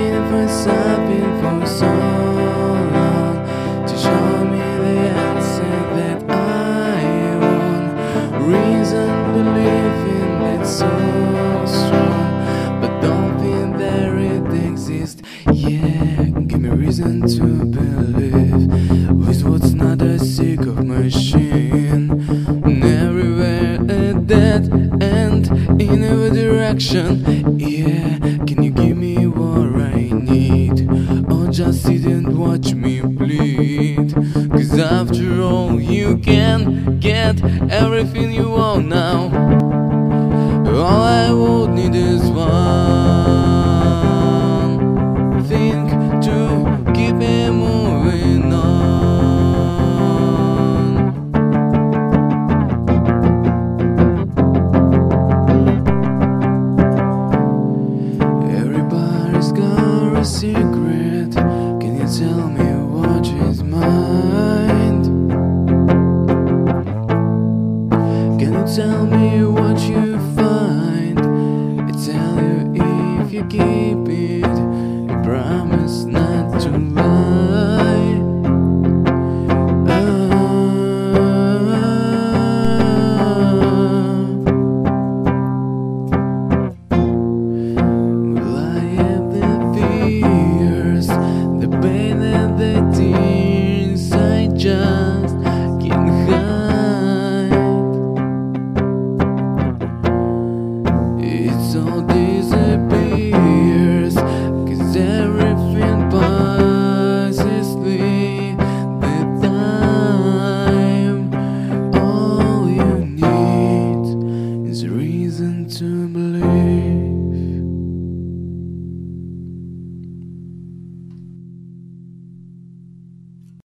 looking for something for so long to show me the answer that I want. Reason believing that's so strong, but don't think that it exists. Yeah, give me reason to believe with what's not a sick of machine. And everywhere a dead end in every direction. Yeah, can you give me what I need, or just sit and watch me bleed? Cause after all you can get everything you want now. All I would need is one thing to keep me moving on. Everybody's got a secret. Can you tell me what is mine? Can you tell me what you find? I tell you if you keep it, I promise not to lie. Will I have the fears, the pain and the tears I just can't hide? It all disappears, cause everything passes with the time. All you need is a reason to believe.